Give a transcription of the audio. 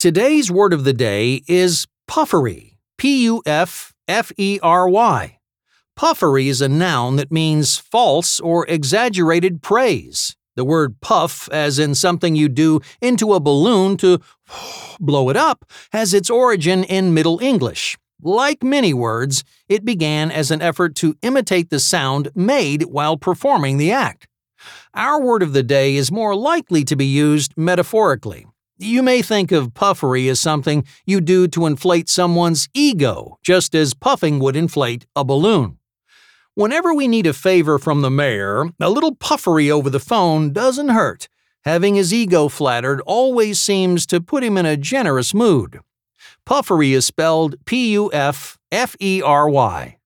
Today's word of the day is puffery. P-U-F-F-E-R-Y. Puffery is a noun that means false or exaggerated praise. The word puff, as in something you do into a balloon to blow it up, has its origin in Middle English. Like many words, it began as an effort to imitate the sound made while performing the act. Our word of the day is more likely to be used metaphorically. You may think of puffery as something you do to inflate someone's ego, just as puffing would inflate a balloon. Whenever we need a favor from the mayor, a little puffery over the phone doesn't hurt. Having his ego flattered always seems to put him in a generous mood. Puffery is spelled P-U-F-F-E-R-Y.